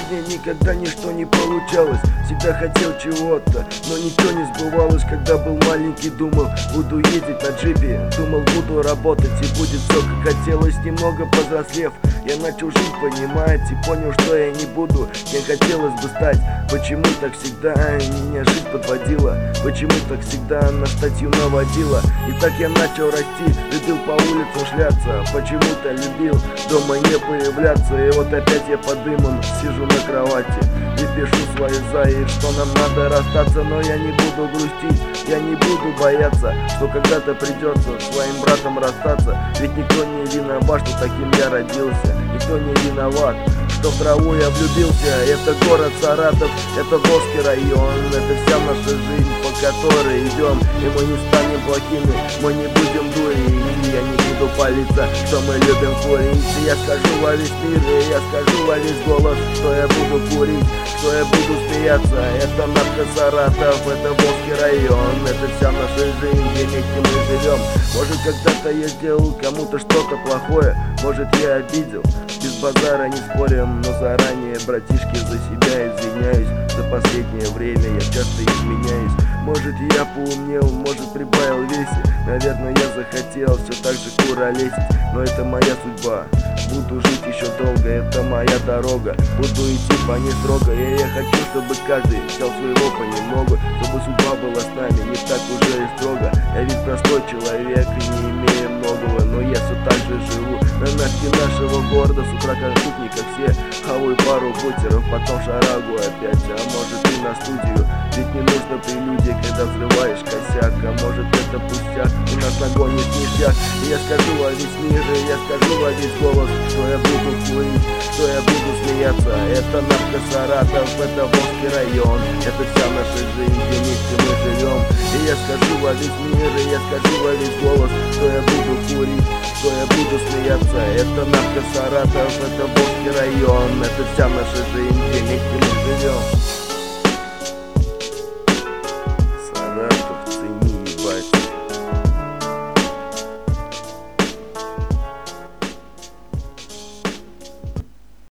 жизни никогда ничто не получалось. Всегда хотел чего-то, но ничего не сбывалось. Когда был маленький, думал, буду ездить на джипе. Думал, буду работать и будет все как хотелось. Немного повзрослев, я начал жить, понимать, и понял, что я не буду, кем хотелось бы стать. Почему так всегда меня жизнь подводила? Почему так всегда на статью наводила? И так я начал расти, любил по улицам шляться. Почему-то любил дома не появляться. И вот опять я под дымом сижу на кровати и пишу свои заи, что нам надо расстаться. Но я не буду грустить, я не буду бояться, что когда-то придется своим братом расстаться. Ведь никто не виноват, что таким я родился. Никто не виноват, что в траву я влюбился. Это город Саратов, это Волжский район. Это вся наша жизнь, по которой идем. И мы не станем плохими, мы не будем дурить. Я не буду палиться, что мы любим курить. Я скажу во весь мир, и я скажу во весь голос, что я буду курить, что я буду смеяться. Это нарко Саратов, это Волжский район. Это вся наша жизнь, где вместе мы живем. Может, когда-то я сделал кому-то что-то плохое, может, я обидел. Без базара не спорим, но заранее, братишки, за себя извиняюсь. За последнее время я часто изменяюсь. Может, я поумнел, может, прибавил весе. Наверное, я захотел все так же куролесить. Но это моя судьба, буду жить еще долго, это моя дорога. Буду идти по ней строго, и я хочу, чтобы каждый взял своего понемногу. Чтобы судьба была с нами не так уже и строго. Я ведь простой человек и не имею многого, но я все так же живу на ножке нашего города. С утра как тут не как все, хаваю пару бутеров, потом шарагу опять. А может, и на студию, ведь не нужно прелюдия, когда взрываешь косяк. А может, это пустяк, и нас нагонит ништяк. И я скажу во весь мир, и я скажу во весь голос, что я буду курить, что я буду смеяться. Это нарко Саратов, это Волжский район. Это вся наша жизнь, где вместе мы живем. И я скажу во весь мир, и я скажу во весь голос, что я буду курить, что я буду смеяться. Это нарко Саратов, это Волжский район. Это вся наша жизнь, где